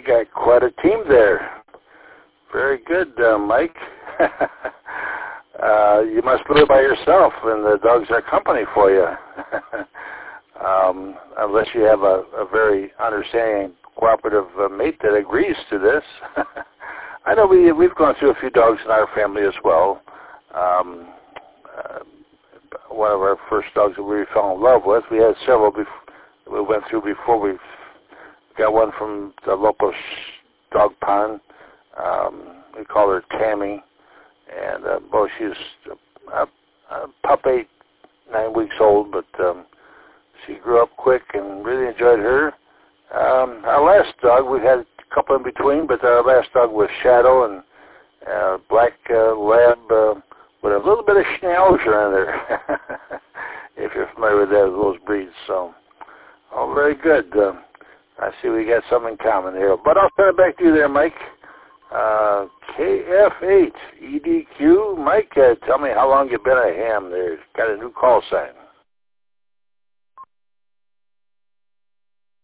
You got quite a team there. Very good, Mike. You must live by yourself, and the dogs are company for you. Unless you have a very understanding, cooperative mate that agrees to this. I know we've gone through a few dogs in our family as well. One of our first dogs that we fell in love with, we had several we went through before. We got one from the local dog pond. We call her Tammy. And, she's a pup 9 weeks old, but she grew up quick and really enjoyed her. Our last dog, we had a couple in between, but our last dog was Shadow, and black lab with a little bit of Schnauzer in there, if you're familiar with those breeds. So, very good. I see we got some in common here. But I'll turn it back to you there, Mike. KF8 EDQ. Mike, tell me how long you've been a ham there. Got a new call sign.